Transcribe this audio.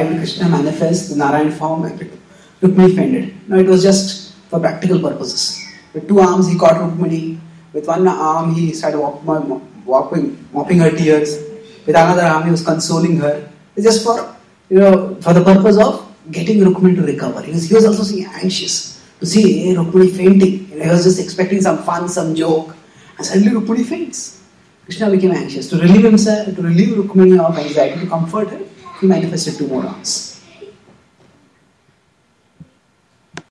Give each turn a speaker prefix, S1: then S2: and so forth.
S1: Krishna manifests the Narayan form and Rukmini fainted. No, it was just for practical purposes. With two arms he caught Rukmini. With one arm he started mopping her tears. With another arm he was consoling her. It's just for the purpose of getting Rukmini to recover. He was also anxious to see Rukmini fainting. He was just expecting some fun, some joke. And suddenly Rukmini faints. Krishna became anxious. To relieve himself, to relieve Rukmini of anxiety, to comfort her, he manifested two more arms.